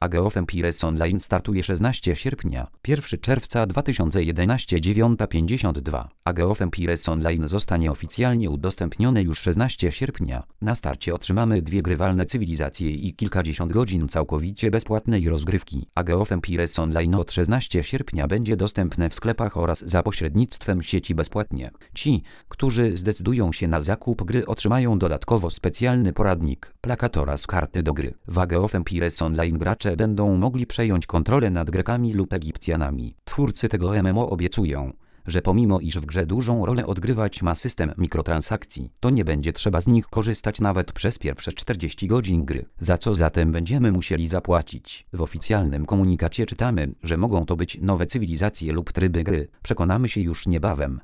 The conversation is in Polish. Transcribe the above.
Age of Empires Online startuje 16 sierpnia, 1 czerwca 2011 9:52. Age of Empires Online zostanie oficjalnie udostępnione już 16 sierpnia. Na starcie otrzymamy 2 grywalne cywilizacje i kilkadziesiąt godzin całkowicie bezpłatnej rozgrywki. Age of Empires Online od 16 sierpnia będzie dostępne w sklepach oraz za pośrednictwem sieci bezpłatnie. Ci, którzy zdecydują się na zakup gry, otrzymają dodatkowo specjalny poradnik, plakat oraz karty do gry. W Age of Empires Online gracze będą mogli przejąć kontrolę nad Grekami lub Egipcjanami. Twórcy tego MMO obiecują, że pomimo iż w grze dużą rolę odgrywać ma system mikrotransakcji, to nie będzie trzeba z nich korzystać nawet przez pierwsze 40 godzin gry, za co zatem będziemy musieli zapłacić. W oficjalnym komunikacie czytamy, że mogą to być nowe cywilizacje lub tryby gry. Przekonamy się już niebawem.